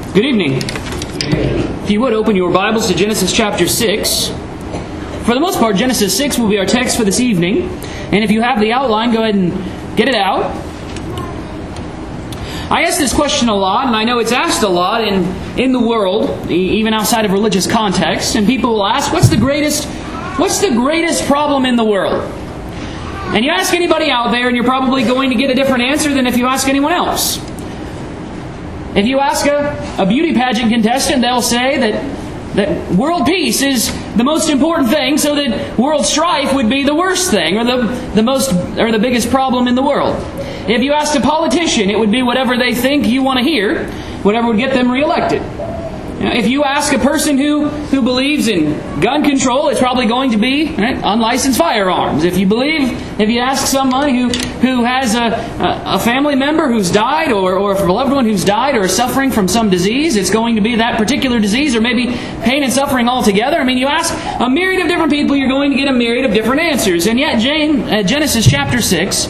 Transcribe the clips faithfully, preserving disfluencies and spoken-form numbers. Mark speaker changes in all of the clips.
Speaker 1: Good evening. If you would, open your Bibles to Genesis chapter six. For the most part, Genesis six will be our text for this evening. And if you have the outline, go ahead and get it out. I ask this question a lot, and I know it's asked a lot in, in the world, even outside of religious context. And people will ask, what's the greatest, what's the greatest problem in the world? And you ask anybody out there, and you're probably going to get a different answer than if you ask anyone else. If you ask a, a beauty pageant contestant, they'll say that, that world peace is the most important thing, so that world strife would be the worst thing, or the, the most or the biggest problem in the world. If you asked a politician, it would be whatever they think you want to hear, whatever would get them reelected. Now, if you ask a person who, who believes in gun control, it's probably going to be right, unlicensed firearms. If you believe, if you ask someone who, who has a, a, a family member who's died, or, or a loved one who's died or is suffering from some disease, it's going to be that particular disease, or maybe pain and suffering altogether. I mean, you ask a myriad of different people, you're going to get a myriad of different answers. And yet, Jane, uh, Genesis chapter six...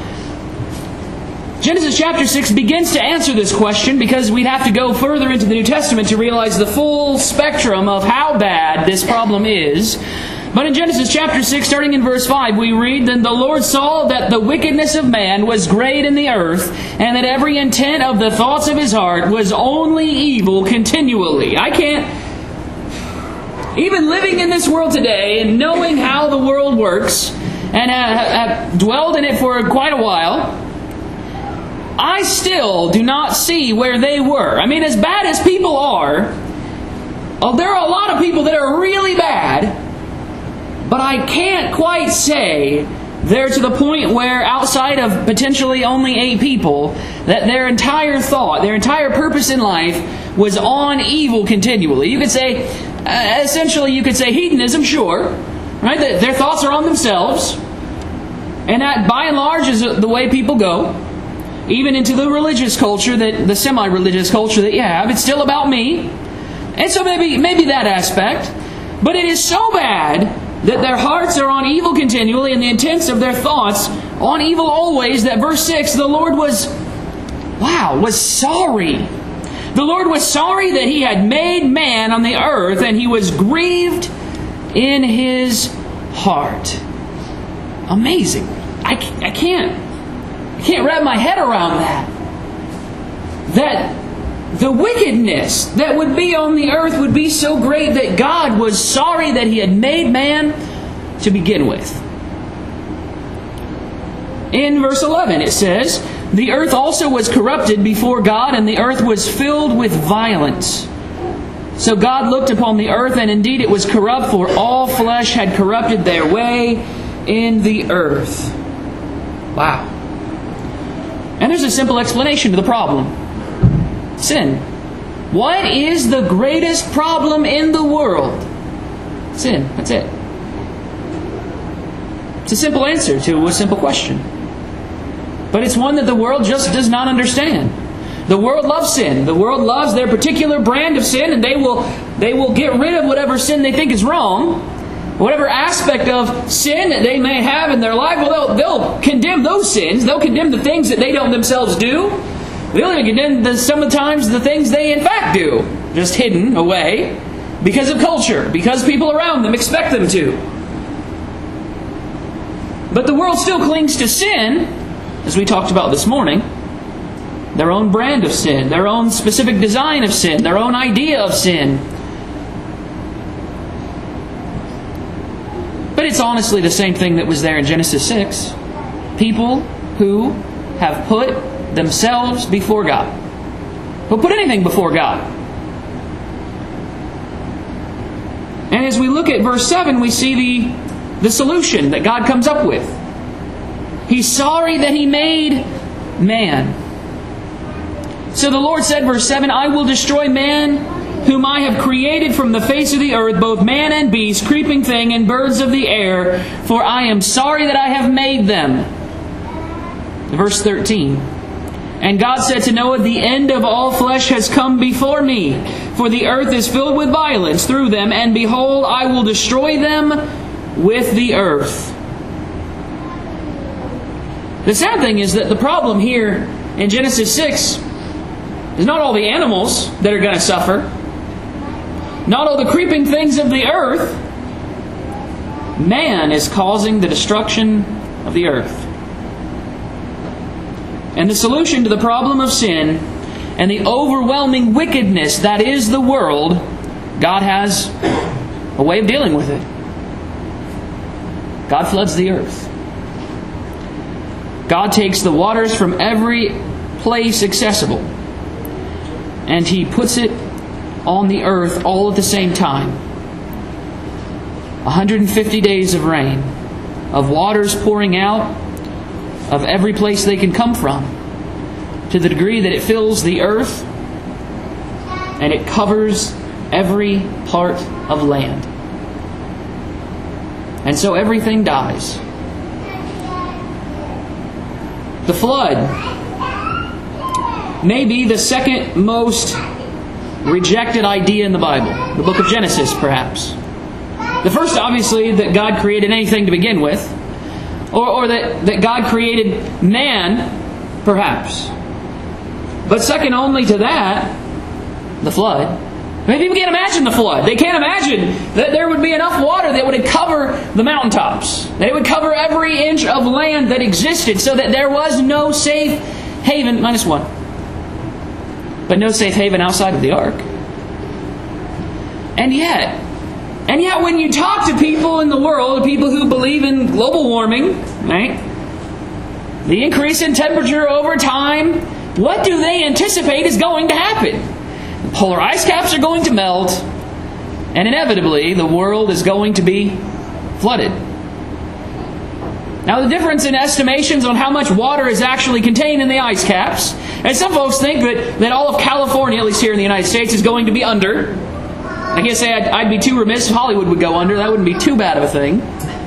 Speaker 1: Genesis chapter six begins to answer this question, because we'd have to go further into the New Testament to realize the full spectrum of how bad this problem is. But in Genesis chapter six, starting in verse five, we read, "Then the Lord saw that the wickedness of man was great in the earth, and that every intent of the thoughts of his heart was only evil continually." I can't... Even living in this world today and knowing how the world works, and have, have dwelled in it for quite a while, I still do not see where they were. I mean, as bad as people are, oh, there are a lot of people that are really bad, but I can't quite say they're to the point where, outside of potentially only eight people, that their entire thought, their entire purpose in life was on evil continually. You could say, uh, essentially, you could say hedonism, sure, right? That their thoughts are on themselves, and that, by and large, is the way people go. Even into the religious culture, that the semi-religious culture that you have, it's still about me. And so maybe maybe that aspect. But it is so bad that their hearts are on evil continually, and the intents of their thoughts on evil always, that verse six, the Lord was, wow, was sorry. The Lord was sorry that He had made man on the earth, and He was grieved in His heart. Amazing. I, I can't... I can't wrap my head around that. That the wickedness that would be on the earth would be so great that God was sorry that He had made man to begin with. In verse eleven it says, "The earth also was corrupted before God, and the earth was filled with violence. So God looked upon the earth, and indeed it was corrupt, for all flesh had corrupted their way in the earth." Wow. And there's a simple explanation to the problem. Sin. What is the greatest problem in the world? Sin. That's it. It's a simple answer to a simple question. But it's one that the world just does not understand. The world loves sin. The world loves their particular brand of sin, and they will, they will get rid of whatever sin they think is wrong. Whatever aspect of sin that they may have in their life, well, they'll, they'll condemn those sins. They'll condemn the things that they don't themselves do. They'll even condemn the, sometimes the things they in fact do, just hidden away because of culture, because people around them expect them to. But the world still clings to sin, as we talked about this morning. Their own brand of sin, their own specific design of sin, their own idea of sin. But it's honestly the same thing that was there in Genesis six. People who have put themselves before God. Who put anything before God. And as we look at verse seven, we see the, the solution that God comes up with. He's sorry that He made man. So the Lord said, verse seven, "I will destroy man, whom I have created from the face of the earth, both man and beast, creeping thing, and birds of the air, for I am sorry that I have made them." Verse thirteen, "And God said to Noah, the end of all flesh has come before me, for the earth is filled with violence through them, and behold, I will destroy them with the earth." The sad thing is that the problem here in Genesis six It's not all the animals that are going to suffer. Not all the creeping things of the earth. Man is causing the destruction of the earth. And the solution to the problem of sin and the overwhelming wickedness that is the world, God has a way of dealing with it. God floods the earth. God takes the waters from every place accessible, and He puts it on the earth all at the same time. one hundred fifty days of rain, of waters pouring out of every place they can come from, to the degree that it fills the earth and it covers every part of land. And so everything dies. The flood may be the second most rejected idea in the Bible. The book of Genesis, perhaps. The first, obviously, that God created anything to begin with. Or, or that, that God created man, perhaps. But second only to that, the flood. I mean, people can't imagine the flood. They can't imagine that there would be enough water that would cover the mountaintops. That it would cover every inch of land that existed, so that there was no safe haven, minus one. But no safe haven outside of the ark. And yet, and yet when you talk to people in the world, people who believe in global warming, right? The increase in temperature over time, what do they anticipate is going to happen? The polar ice caps are going to melt, and inevitably the world is going to be flooded. Now, the difference in estimations on how much water is actually contained in the ice caps, and some folks think that, that all of California, at least here in the United States, is going to be under. I can't say I'd, I'd be too remiss if Hollywood would go under. That wouldn't be too bad of a thing.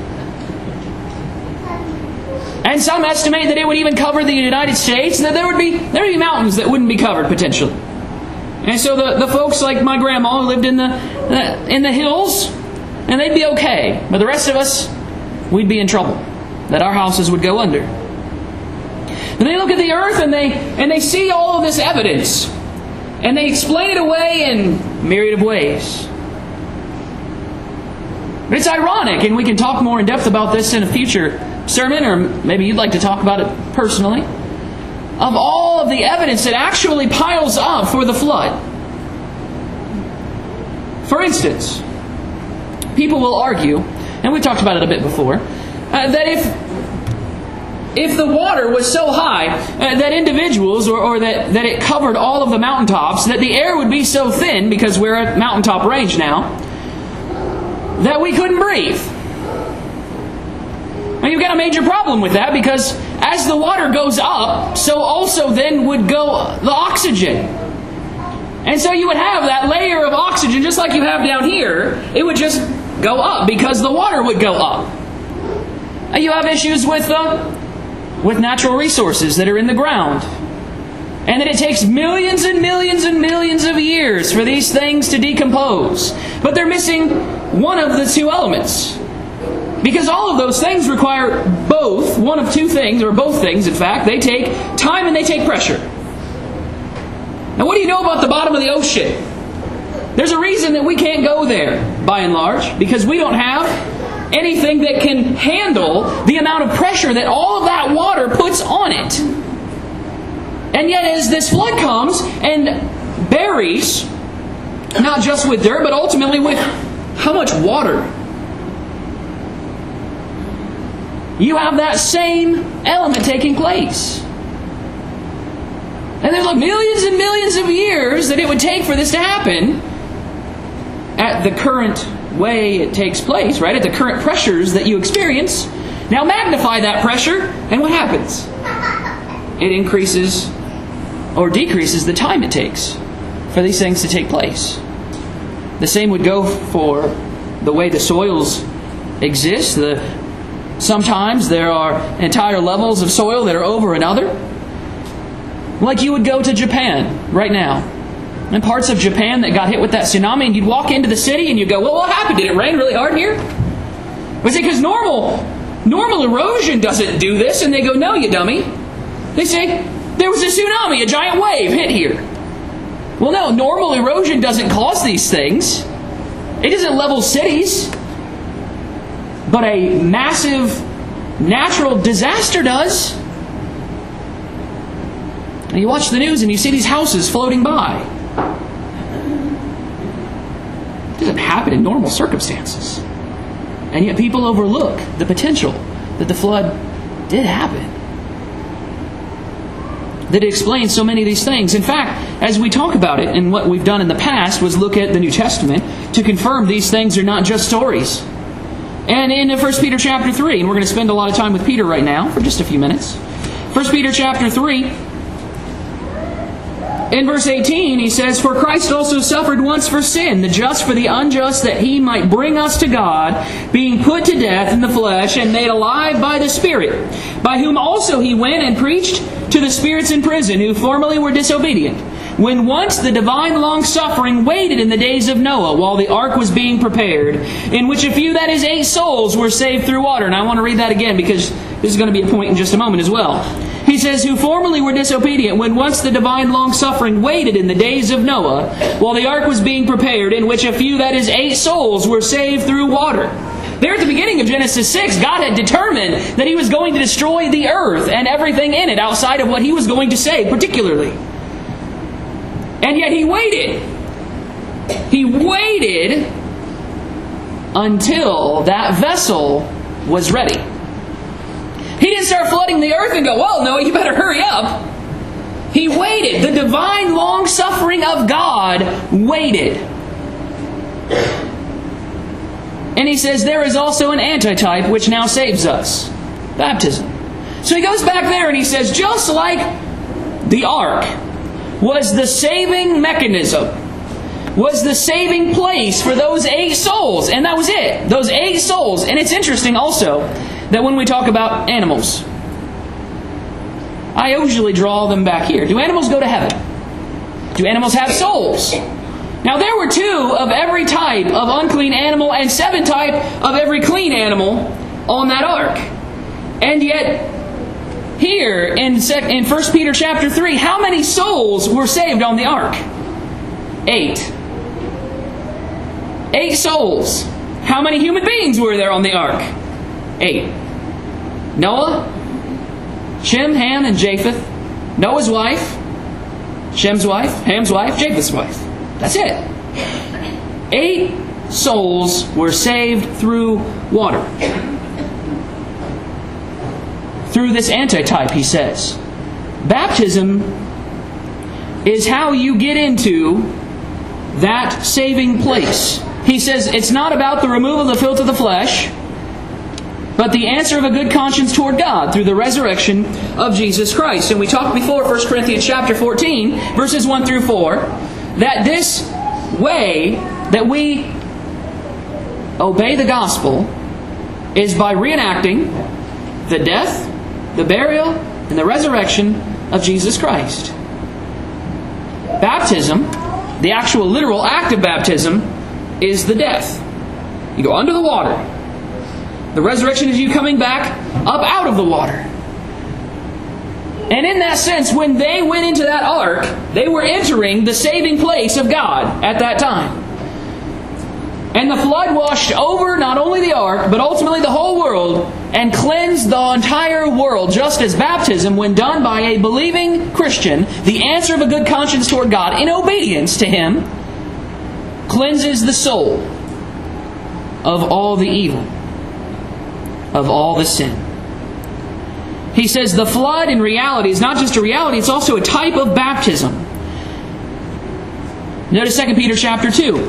Speaker 1: And some estimate that it would even cover the United States, that there would be there would be mountains that wouldn't be covered potentially. And so the, the folks like my grandma who lived in the uh, in the hills, and they'd be okay. But the rest of us, we'd be in trouble. That our houses would go under. And they look at the earth and they and they see all of this evidence. And they explain it away in myriad of ways. But it's ironic, and we can talk more in depth about this in a future sermon, or maybe you'd like to talk about it personally, of all of the evidence that actually piles up for the flood. For instance, people will argue, and we talked about it a bit before, uh, that if if the water was so high uh, that individuals, or, or that, that it covered all of the mountaintops, that the air would be so thin, because we're at mountaintop range now, that we couldn't breathe. Now you've got a major problem with that, because as the water goes up, so also then would go the oxygen. And so you would have that layer of oxygen, just like you have down here, it would just go up, because the water would go up. And you have issues with the with natural resources that are in the ground. And that it takes millions and millions and millions of years for these things to decompose. But they're missing one of the two elements. Because all of those things require both, one of two things, or both things in fact. They take time and they take pressure. Now what do you know about the bottom of the ocean? There's a reason that we can't go there, by and large. Because we don't have anything that can handle the amount of pressure that all of that water puts on it. And yet as this flood comes and buries, not just with dirt, but ultimately with how much water? You have that same element taking place. And there's like millions and millions of years that it would take for this to happen at the current way it takes place, right? At the current pressures that you experience. Now magnify that pressure, and what happens? It increases or decreases the time it takes for these things to take place. The same would go for the way the soils exist. The, sometimes there are entire levels of soil that are over another. Like you would go to Japan right now. And parts of Japan that got hit with that tsunami, and you'd walk into the city and you'd go, well, what happened? Did it rain really hard here? I say, because normal, normal erosion doesn't do this. And they go, no, you dummy. They say, there was a tsunami, a giant wave hit here. Well, no, normal erosion doesn't cause these things. It doesn't level cities. But a massive natural disaster does. And you watch the news and you see these houses floating by. It doesn't happen in normal circumstances. And yet people overlook the potential that the flood did happen. That it explains so many of these things. In fact, as we talk about it, and what we've done in the past was look at the New Testament to confirm these things are not just stories. And in First Peter chapter three, and we're going to spend a lot of time with Peter right now for just a few minutes. First Peter chapter three, in verse eighteen, he says, "For Christ also suffered once for sin, the just for the unjust, that He might bring us to God, being put to death in the flesh and made alive by the Spirit, by whom also He went and preached to the spirits in prison, who formerly were disobedient, when once the divine long-suffering waited in the days of Noah, while the ark was being prepared, in which a few, that is, eight souls, were saved through water." And I want to read that again, because this is going to be a point in just a moment as well. He says, "Who formerly were disobedient, when once the divine long-suffering waited in the days of Noah, while the ark was being prepared, in which a few, that is, eight souls, were saved through water." There at the beginning of Genesis six, God had determined that He was going to destroy the earth and everything in it outside of what He was going to save particularly. And yet He waited. He waited until that vessel was ready. He didn't start flooding the earth and go, "Well, no, you better hurry up." He waited. The divine long-suffering of God waited. And He says, there is also an antitype which now saves us. Baptism. So He goes back there and He says, just like the ark was the saving mechanism, was the saving place for those eight souls. And that was it. Those eight souls. And it's interesting also that when we talk about animals, I usually draw them back here. Do animals go to heaven? Do animals have souls? Now there were two of every type of unclean animal and seven type of every clean animal on that ark. And yet, here in in First Peter chapter three, how many souls were saved on the ark? Eight. Eight souls. How many human beings were there on the ark? Eight. Noah, Shem, Ham, and Japheth. Noah's wife, Shem's wife, Ham's wife, Japheth's wife. That's it. Eight souls were saved through water. Through this antitype, he says. Baptism is how you get into that saving place. He says it's not about the removal of the filth of the flesh, but the answer of a good conscience toward God through the resurrection of Jesus Christ. And we talked before, First Corinthians chapter fourteen, verses one through four, that this way that we obey the gospel is by reenacting the death, the burial, and the resurrection of Jesus Christ. Baptism, the actual literal act of baptism, is the death. You go under the water. The resurrection is you coming back up out of the water. And in that sense, when they went into that ark, they were entering the saving place of God at that time. And the flood washed over not only the ark, but ultimately the whole world, and cleansed the entire world, just as baptism, when done by a believing Christian, the answer of a good conscience toward God, in obedience to Him, cleanses the soul of all the evil, of all the sin. He says the flood in reality is not just a reality, it's also a type of baptism. Notice Second Peter chapter two.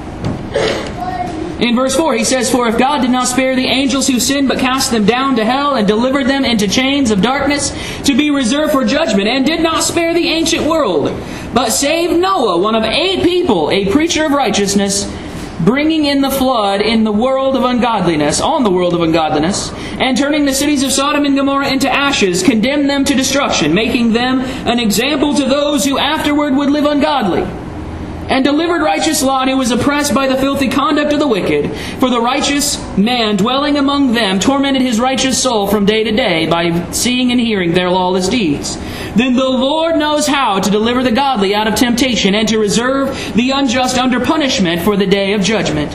Speaker 1: In verse four, he says, "For if God did not spare the angels who sinned, but cast them down to hell, and delivered them into chains of darkness, to be reserved for judgment, and did not spare the ancient world, but saved Noah, one of eight people, a preacher of righteousness, bringing in the flood in the world of ungodliness, on the world of ungodliness, and turning the cities of Sodom and Gomorrah into ashes, condemned them to destruction, making them an example to those who afterward would live ungodly. and delivered righteous Lot, who was oppressed by the filthy conduct of the wicked. For the righteous man dwelling among them tormented his righteous soul from day to day by seeing and hearing their lawless deeds. Then the Lord knows how to deliver the godly out of temptation and to reserve the unjust under punishment for the day of judgment.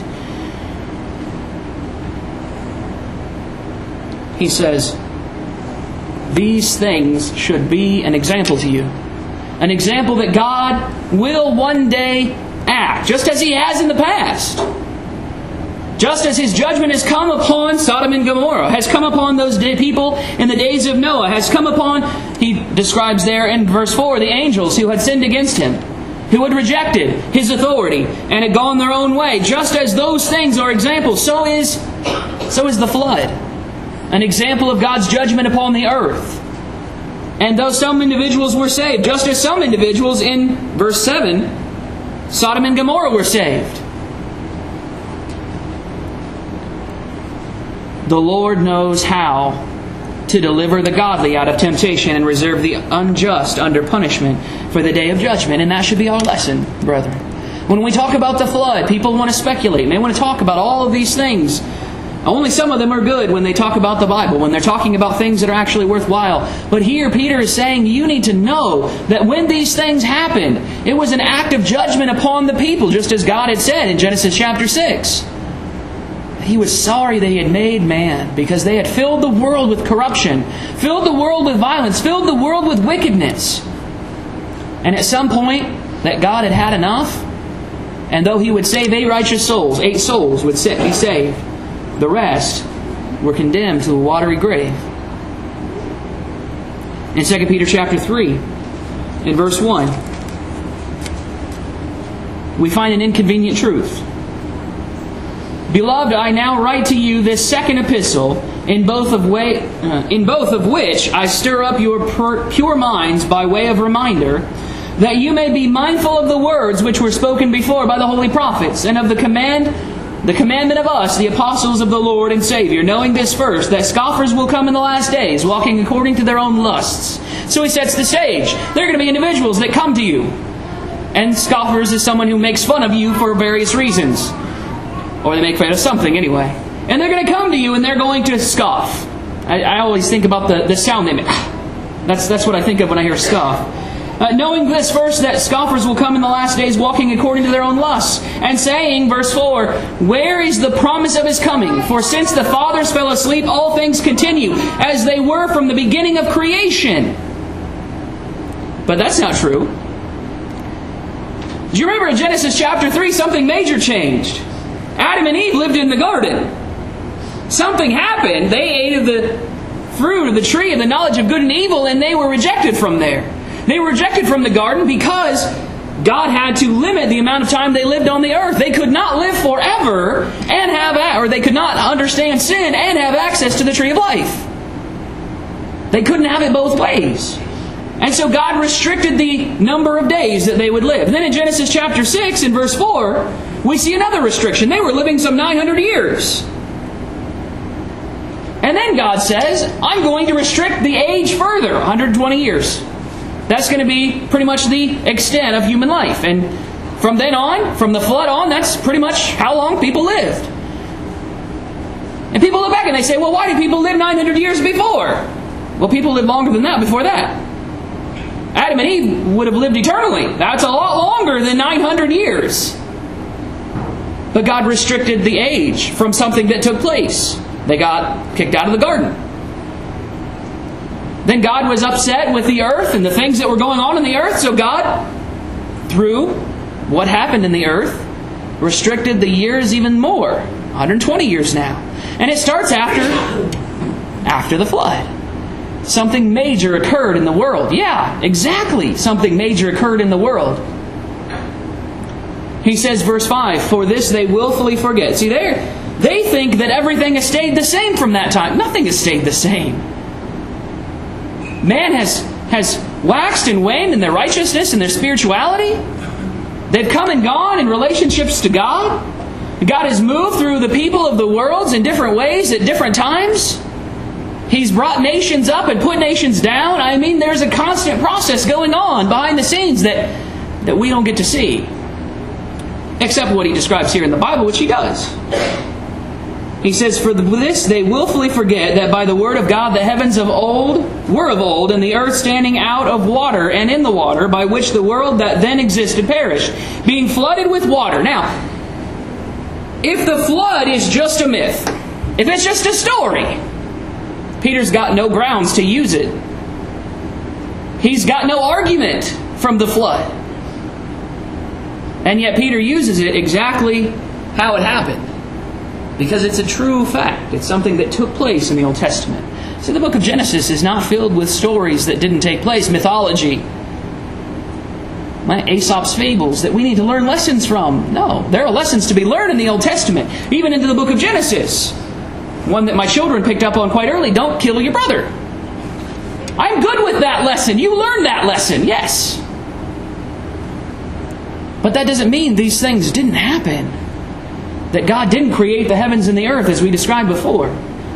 Speaker 1: He says, these things should be an example to you. An example that God will one day act, just as He has in the past. Just as His judgment has come upon Sodom and Gomorrah, has come upon those people in the days of Noah, has come upon, he describes there in verse four, the angels who had sinned against Him, who had rejected His authority and had gone their own way. Just as those things are examples, so is, so is the flood. An example of God's judgment upon the earth. And though some individuals were saved, just as some individuals in verse seven, Sodom and Gomorrah were saved. The Lord knows how to deliver the godly out of temptation and reserve the unjust under punishment for the day of judgment. And that should be our lesson, brethren. When we talk about the flood, people want to speculate. And they want to talk about all of these things. Only some of them are good when they talk about the Bible, when they're talking about things that are actually worthwhile. But here Peter is saying you need to know that when these things happened, it was an act of judgment upon the people, just as God had said in Genesis chapter six. He was sorry they had made man because they had filled the world with corruption, filled the world with violence, filled the world with wickedness. And at some point that God had had enough, and though He would save eight righteous souls, eight souls would be saved, the rest were condemned to a watery grave. In Second Peter chapter three, in verse one, we find an inconvenient truth. Beloved, I now write to you this second epistle, in both of way, uh, in both of which I stir up your pur- pure minds by way of reminder, that you may be mindful of the words which were spoken before by the holy prophets, and of the command The commandment of us, the apostles of the Lord and Savior, knowing this first, that scoffers will come in the last days, walking according to their own lusts. So he sets the stage. There are going to be individuals that come to you. And scoffers is someone who makes fun of you for various reasons. Or they make fun of something anyway. And they're going to come to you and they're going to scoff. I, I always think about the, the sound they make. That's, that's what I think of when I hear scoff. Uh, knowing this first, that scoffers will come in the last days walking according to their own lusts, and saying, verse four, where is the promise of His coming? For since the fathers fell asleep, all things continue as they were from the beginning of creation. But that's not true. Do you remember in Genesis chapter three, something major changed? Adam and Eve lived in the garden. Something happened. They ate of the fruit of the tree of the knowledge of good and evil, and they were rejected from there. They were rejected from the garden because God had to limit the amount of time they lived on the earth. They could not live forever and have, or they could not understand sin and have access to the tree of life. They couldn't have it both ways. And so God restricted the number of days that they would live. And then in Genesis chapter six, in verse four, we see another restriction. They were living some nine hundred years. And then God says, I'm going to restrict the age further, one hundred twenty years. That's going to be pretty much the extent of human life. And from then on, from the flood on, that's pretty much how long people lived. And people look back and they say, well, why did people live nine hundred years before? Well, people lived longer than that before that. Adam and Eve would have lived eternally. That's a lot longer than nine hundred years. But God restricted the age from something that took place. They got kicked out of the garden. Then God was upset with the earth and the things that were going on in the earth. So God, through what happened in the earth, restricted the years even more. one hundred twenty years now. And it starts after, after the flood. Something major occurred in the world. Yeah, exactly. Something major occurred in the world. He says, verse five, for this they willfully forget. See, they they think that everything has stayed the same from that time. Nothing has stayed the same. Man has, has waxed and waned in their righteousness and their spirituality. They've come and gone in relationships to God. God has moved through the people of the world in different ways at different times. He's brought nations up and put nations down. I mean, there's a constant process going on behind the scenes that, that we don't get to see. Except what he describes here in the Bible, which he does. He says, "For this they willfully forget that by the word of God the heavens of old were of old, and the earth standing out of water and in the water, by which the world that then existed perished, being flooded with water." Now, if the flood is just a myth, if it's just a story, Peter's got no grounds to use it. He's got no argument from the flood. And yet Peter uses it exactly how it happened. Because it's a true fact. It's something that took place in the Old Testament. So the book of Genesis is not filled with stories that didn't take place, mythology, Aesop's fables that we need to learn lessons from. No, there are lessons to be learned in the Old Testament, even into the book of Genesis. One that my children picked up on quite early: don't kill your brother. I'm good with that lesson. You learned that lesson, yes. But that doesn't mean these things didn't happen. That God didn't create the heavens and the earth as we described before.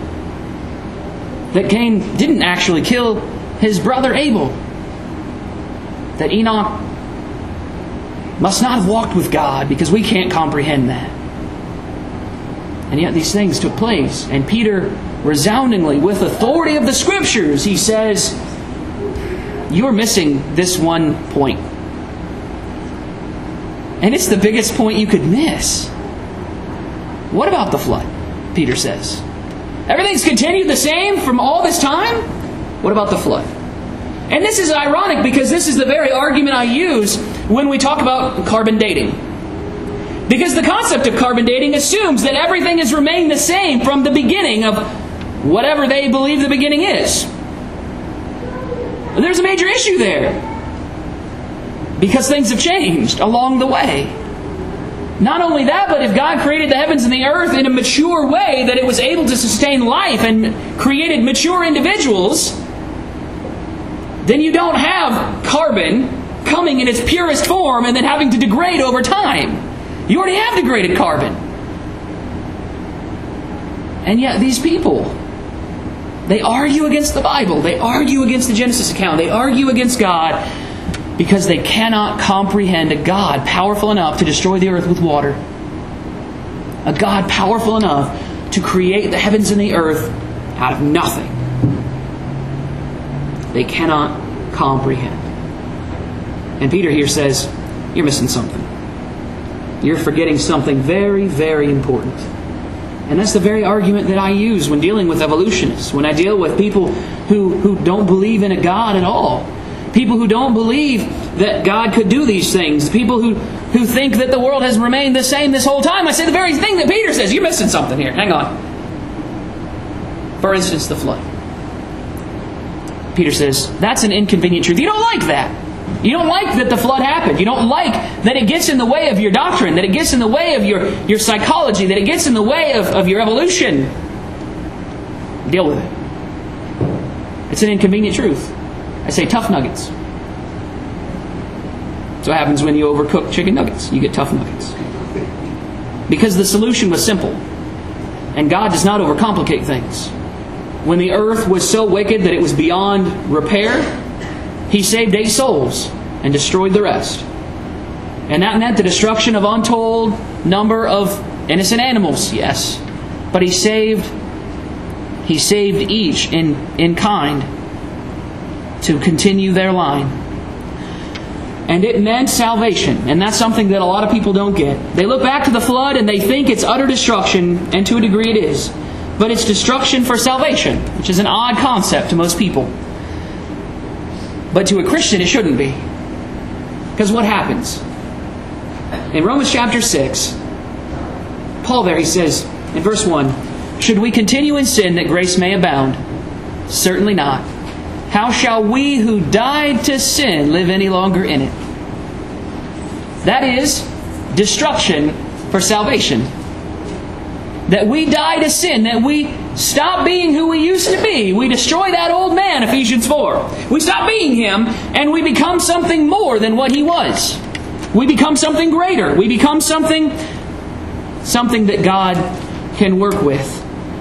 Speaker 1: That Cain didn't actually kill his brother Abel. That Enoch must not have walked with God, because we can't comprehend that. And yet these things took place. And Peter, resoundingly, with authority of the Scriptures, he says, you're missing this one point. And it's the biggest point you could miss. What about the flood? Peter says. Everything's continued the same from all this time? What about the flood? And this is ironic, because this is the very argument I use when we talk about carbon dating. Because the concept of carbon dating assumes that everything has remained the same from the beginning of whatever they believe the beginning is. And there's a major issue there. Because things have changed along the way. Not only that, but if God created the heavens and the earth in a mature way, that it was able to sustain life and created mature individuals, then you don't have carbon coming in its purest form and then having to degrade over time. You already have degraded carbon. And yet these people, they argue against the Bible. They argue against the Genesis account. They argue against God, because they cannot comprehend a God powerful enough to destroy the earth with water. A God powerful enough to create the heavens and the earth out of nothing. They cannot comprehend. And Peter here says, you're missing something. You're forgetting something very, very important. And that's the very argument that I use when dealing with evolutionists. When I deal with people who, who don't believe in a God at all. People who don't believe that God could do these things. People who, who think that the world has remained the same this whole time. I say the very thing that Peter says. You're missing something here. Hang on. For instance, the flood. Peter says, that's an inconvenient truth. You don't like that. You don't like that the flood happened. You don't like that it gets in the way of your doctrine. That it gets in the way of your, your psychology. That it gets in the way of, of your evolution. Deal with it. It's an inconvenient truth. I say tough nuggets. That's what happens when you overcook chicken nuggets. You get tough nuggets. Because the solution was simple. And God does not overcomplicate things. When the earth was so wicked that it was beyond repair, He saved eight souls and destroyed the rest. And that meant the destruction of untold number of innocent animals, yes. But He saved He saved each in, in kind to continue their line. And it meant salvation. And that's something that a lot of people don't get. They look back to the flood and they think it's utter destruction, and to a degree it is. But it's destruction for salvation, which is an odd concept to most people. But to a Christian it shouldn't be. Because what happens? In Romans chapter six, Paul there, he says in verse one, should we continue in sin that grace may abound? Certainly not. How shall we who died to sin live any longer in it? That is destruction for salvation. That we die to sin, that we stop being who we used to be. We destroy that old man, Ephesians four. We stop being him and we become something more than what he was. We become something greater. We become something, something that God can work with.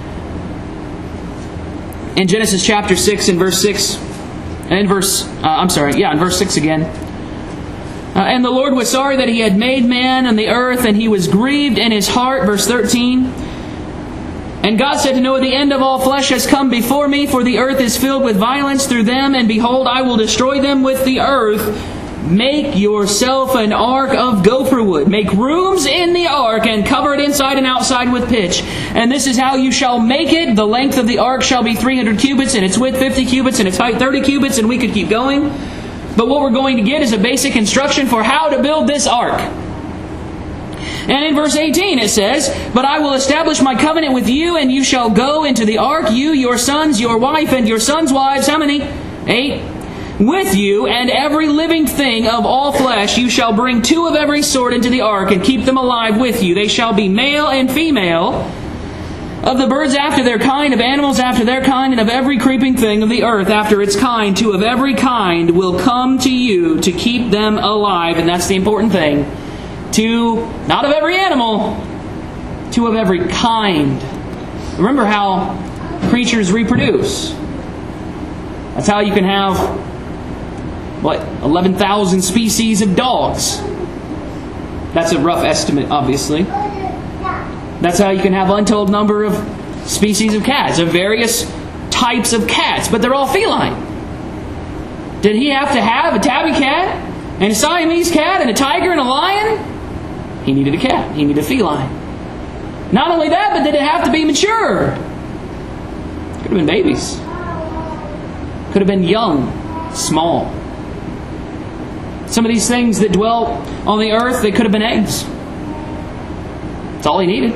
Speaker 1: In Genesis chapter six and verse six, and in verse, uh, I'm sorry, yeah, in verse six again. Uh, and the Lord was sorry that He had made man on the earth, and He was grieved in His heart. Verse thirteen. And God said to Noah, the end of all flesh has come before me, for the earth is filled with violence through them, and behold, I will destroy them with the earth. Make yourself an ark of gopher wood. Make rooms in the ark, and cover it inside and outside with pitch. And this is how you shall make it. The length of the ark shall be three hundred cubits, and its width fifty cubits, and its height thirty cubits, and we could keep going. But what we're going to get is a basic instruction for how to build this ark. And in verse eighteen it says, but I will establish my covenant with you, and you shall go into the ark, you, your sons, your wife, and your sons' wives. How many? Eight. With you, and every living thing of all flesh, you shall bring two of every sort into the ark, and keep them alive with you. They shall be male and female, of the birds after their kind, of animals after their kind, and of every creeping thing of the earth after its kind. Two of every kind will come to you to keep them alive. And that's the important thing. Two, not of every animal, two of every kind. Remember how creatures reproduce. That's how you can have, what, eleven thousand species of dogs. That's a rough estimate, obviously. That's how you can have untold number of species of cats, of various types of cats, but they're all feline. Did he have to have a tabby cat, and a Siamese cat, and a tiger, and a lion? He needed a cat. He needed a feline. Not only that, but did it have to be mature? Could have been babies. Could have been young, small. Some of these things that dwell on the earth, they could have been eggs. That's all he needed.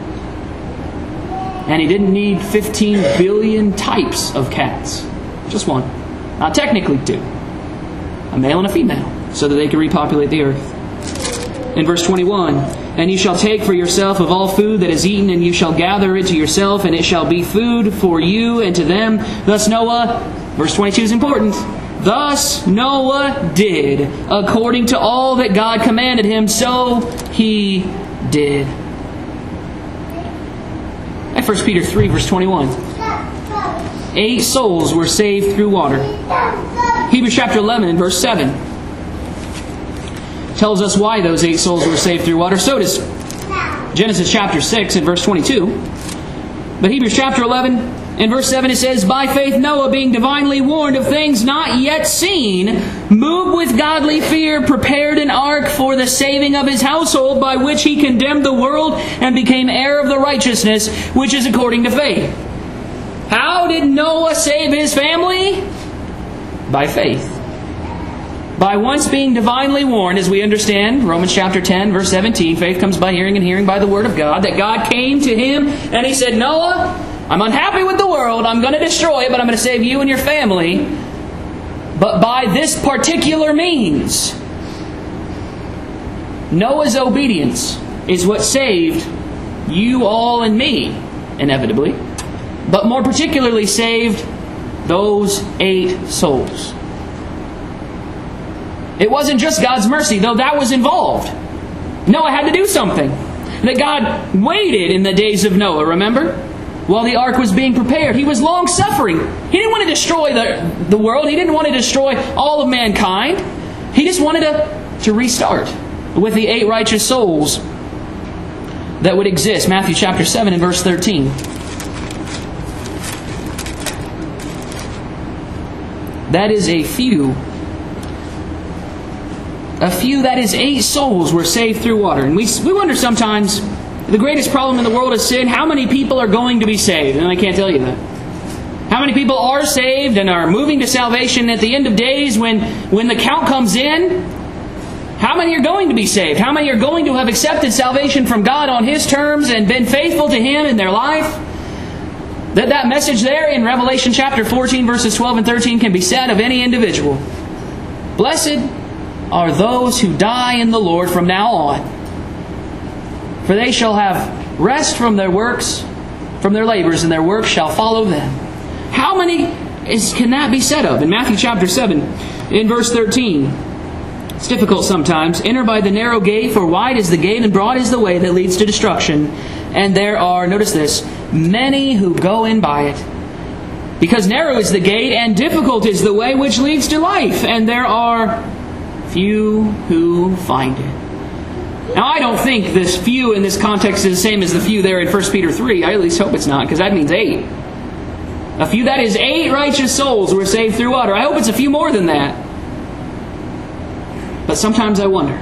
Speaker 1: And he didn't need fifteen billion types of cats. Just one. Not technically two. A male and a female. So that they could repopulate the earth. In verse twenty-one, and you shall take for yourself of all food that is eaten, and you shall gather it to yourself, and it shall be food for you and to them. Thus Noah, verse twenty-two is important. Thus Noah did, according to all that God commanded him, so he did. And First Peter three, verse twenty-one. Eight souls were saved through water. Hebrews chapter eleven and verse seven tells us why those eight souls were saved through water. So does Genesis chapter six and verse twenty-two. But Hebrews chapter eleven and verse seven, it says, by faith Noah, being divinely warned of things not yet seen, moved with godly fear, prepared an ark for the saving of his household, by which he condemned the world and became heir of the righteousness which is according to faith. How did Noah save his family? By faith. By once being divinely warned, as we understand, Romans chapter ten, verse seventeen, faith comes by hearing and hearing by the word of God, that God came to him and he said, Noah, I'm unhappy with the world, I'm going to destroy it, but I'm going to save you and your family. But by this particular means, Noah's obedience is what saved you all and me, inevitably, but more particularly saved those eight souls. It wasn't just God's mercy, though that was involved. Noah had to do something. That God waited in the days of Noah, remember? While the ark was being prepared. He was long-suffering. He didn't want to destroy the, the world. He didn't want to destroy all of mankind. He just wanted to, to restart with the eight righteous souls that would exist. Matthew chapter seven and verse thirteen. That is a few. A few, that is eight souls were saved through water. And we, we wonder sometimes, the greatest problem in the world is sin. How many people are going to be saved? And I can't tell you that. How many people are saved and are moving to salvation at the end of days when, when the count comes in? How many are going to be saved? How many are going to have accepted salvation from God on His terms and been faithful to Him in their life? That, that message there in Revelation chapter fourteen, verses twelve and thirteen can be said of any individual. Blessed are those who die in the Lord from now on. For they shall have rest from their works, from their labors, and their works shall follow them. How many is, can that be said of? In Matthew chapter seven, in verse thirteen. It's difficult sometimes. Enter by the narrow gate, for wide is the gate and broad is the way that leads to destruction. And there are, notice this, many who go in by it. Because narrow is the gate and difficult is the way which leads to life. And there are few who find it. Now, I don't think this few in this context is the same as the few there in First Peter three. I at least hope it's not, because that means eight. A few, that is eight righteous souls were saved through water. I hope it's a few more than that. But sometimes I wonder.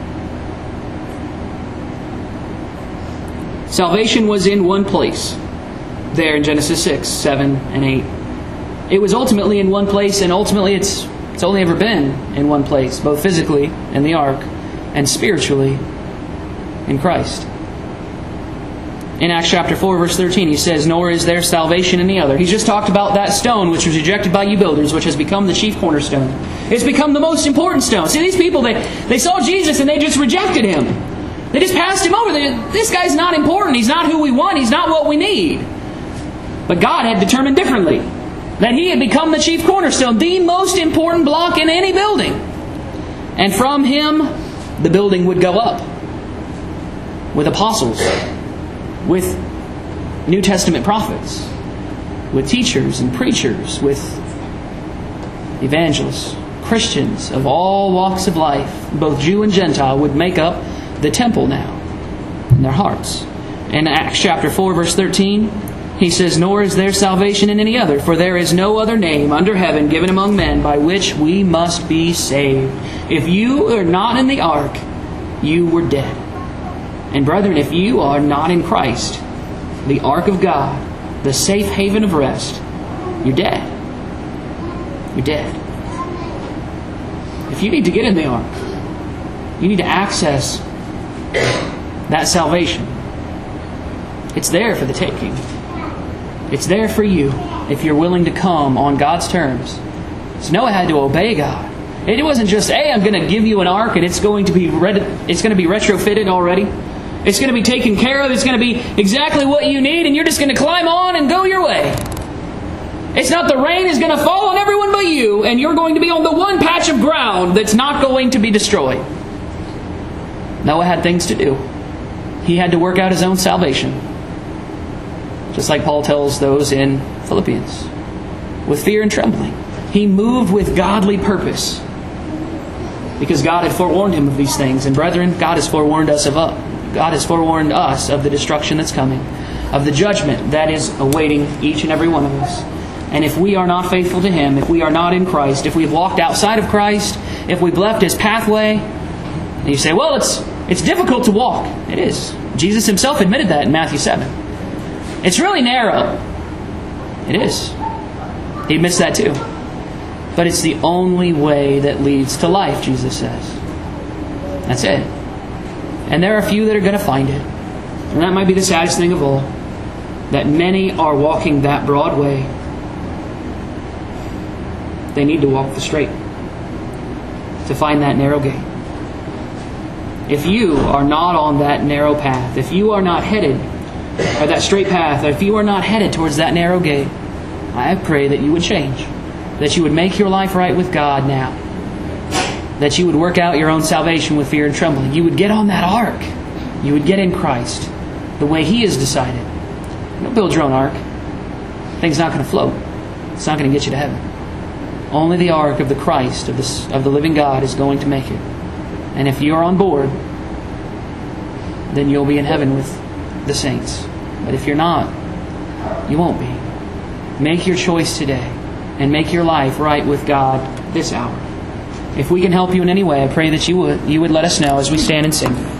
Speaker 1: Salvation was in one place, there in Genesis six, seven, and eight. It was ultimately in one place, and ultimately it's it's only ever been in one place, both physically in the ark and spiritually in Christ. In Acts chapter four, verse thirteen, he says, "Nor is there salvation in the other." He's just talked about that stone which was rejected by you builders, which has become the chief cornerstone. It's become the most important stone. See, these people, they, they saw Jesus and they just rejected Him. They just passed Him over. They, this guy's not important. He's not who we want. He's not what we need. But God had determined differently. That He had become the chief cornerstone, the most important block in any building. And from Him, the building would go up. With apostles. With New Testament prophets. With teachers and preachers. With evangelists. Christians of all walks of life, both Jew and Gentile, would make up the temple now in their hearts. In Acts chapter four, verse thirteen, he says, "Nor is there salvation in any other, for there is no other name under heaven given among men by which we must be saved." If you are not in the ark, you were dead. And brethren, if you are not in Christ, the ark of God, the safe haven of rest, you're dead. You're dead. If you need to get in the ark, you need to access that salvation. It's there for the taking. It's there for you if you're willing to come on God's terms. So Noah had to obey God. It wasn't just, hey, I'm going to give you an ark and it's going to be red, it's going to be retrofitted already. It's going to be taken care of. It's going to be exactly what you need, and you're just going to climb on and go your way. It's not the rain is going to fall on everyone but you, and you're going to be on the one patch of ground that's not going to be destroyed. Noah had things to do. He had to work out his own salvation. Just like Paul tells those in Philippians. With fear and trembling. He moved with godly purpose. Because God had forewarned him of these things. And brethren, God has forewarned us of up. God has forewarned us of the destruction that's coming. Of the judgment that is awaiting each and every one of us. And if we are not faithful to Him, if we are not in Christ, if we've walked outside of Christ, if we've left His pathway, and you say, well, it's it's difficult to walk. It is. Jesus Himself admitted that in Matthew seven. It's really narrow. It is. He admits that too. But it's the only way that leads to life, Jesus says. That's it. And there are a few that are going to find it. And that might be the saddest thing of all. That many are walking that broad way. They need to walk the straight to find that narrow gate. If you are not on that narrow path, if you are not headed, or that straight path, or if you are not headed towards that narrow gate, I pray that you would change. That you would make your life right with God now. That you would work out your own salvation with fear and trembling. You would get on that ark. You would get in Christ the way He has decided. Don't build your own ark. The thing's not going to float. It's not going to get you to heaven. Only the ark of the Christ, of the, of the living God, is going to make it. And if you're on board, then you'll be in heaven with the saints. But if you're not, you won't be. Make your choice today and make your life right with God this hour. If we can help you in any way, I pray that you would, you would let us know as we stand and sing.